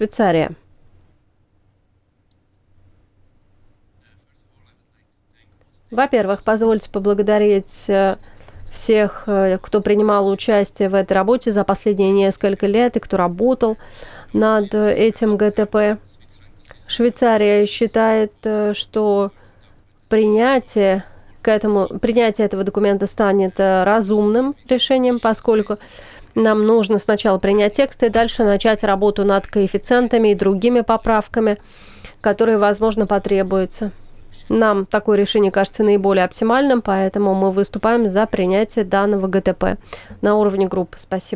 Швейцария. Во-первых, позвольте поблагодарить всех, кто принимал участие в этой работе за последние несколько лет и кто работал над этим ГТП. Швейцария считает, что принятие этого документа станет разумным решением, поскольку нам нужно сначала принять текст и дальше начать работу над коэффициентами и другими поправками, которые, возможно, потребуются. Нам такое решение кажется наиболее оптимальным, поэтому мы выступаем за принятие данного ГТП на уровне группы. Спасибо.